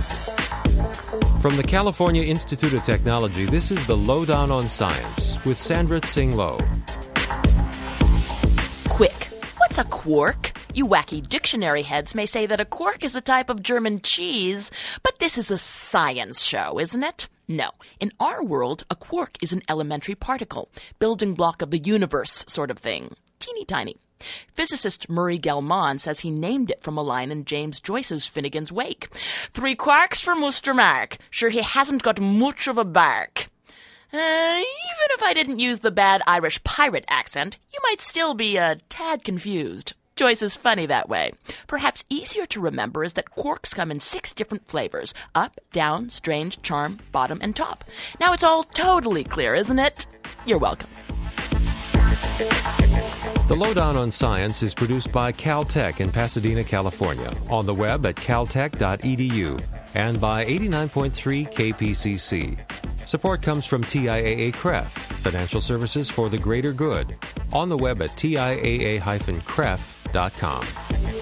From the California Institute of Technology, this is the Lowdown on Science with Sandra Tsing Loh. Quick, what's a quark? You wacky dictionary heads may say that a quark is a type of German cheese, but this is a science show, isn't it? No. In our world, a quark is an elementary particle, building block of the universe sort of thing. Teeny tiny. Physicist Murray Gell-Mann says he named it from a line in James Joyce's Finnegan's Wake. 3 quarks for Muster Mark. Sure, he hasn't got much of a bark. Even if I didn't use the bad Irish pirate accent, you might still be a tad confused. Joyce is funny that way. Perhaps easier to remember is that quarks come in 6 different flavors: up, down, strange, charm, bottom, and top. Now it's all totally clear, isn't it? You're welcome. The Lowdown on Science is produced by Caltech in Pasadena, California, on the web at caltech.edu, and by 89.3 KPCC. Support comes from TIAA-CREF, Financial Services for the Greater Good, on the web at TIAA-CREF.com.